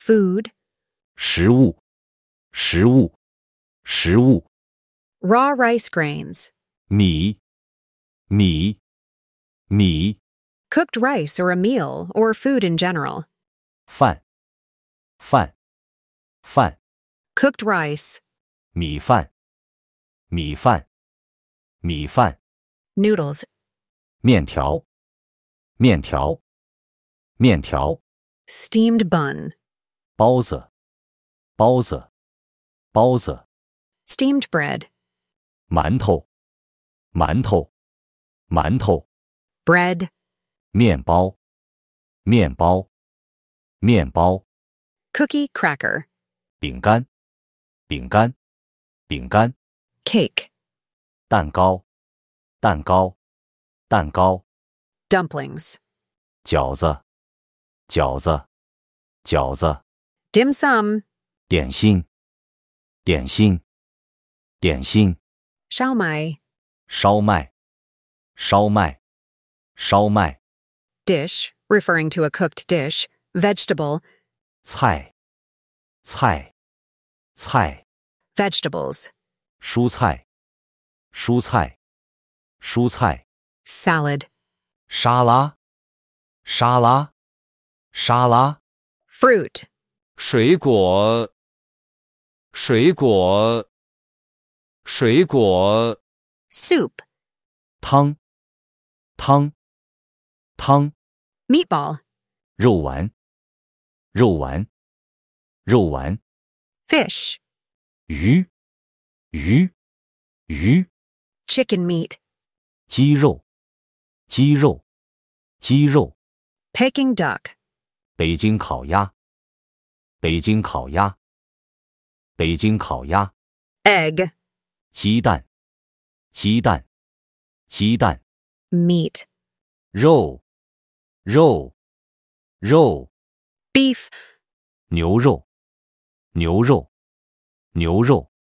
food, 食物，食物，食物， raw rice grains, 米，米，米， cooked rice or a meal or food in general, 饭，饭，饭， cooked rice, 米饭，米饭，米饭， noodles, 面条，面条，面条， steamed bun, 包子，包子，包子， steamed bread, 馒头，馒头，馒头， bread, 面包，面包，面包， cookie cracker, 饼干，饼干，饼干， cake, 蛋糕，蛋糕，蛋糕， dumplings, 饺子，饺子，饺子， dim sum, 点心，点心，点心， shao mai, 烧麦，烧麦，烧麦， dish, referring to a cooked dish, vegetable, 菜，菜，菜， vegetables, 蔬菜，蔬菜，蔬菜， salad, 沙拉，沙拉，沙拉， fruit, 水果，水果，水果， soup, 汤，汤，汤， meatball, 肉丸，肉丸，肉丸， fish, 鱼，鱼，鱼， chicken meat, 鸡肉，鸡肉，鸡肉， Peking duck, 北京烤鸭，北京烤鸭，北京烤鸭， egg, 鸡蛋，鸡蛋，鸡蛋， meat, 肉，肉，肉， beef, 牛肉，牛肉，牛肉，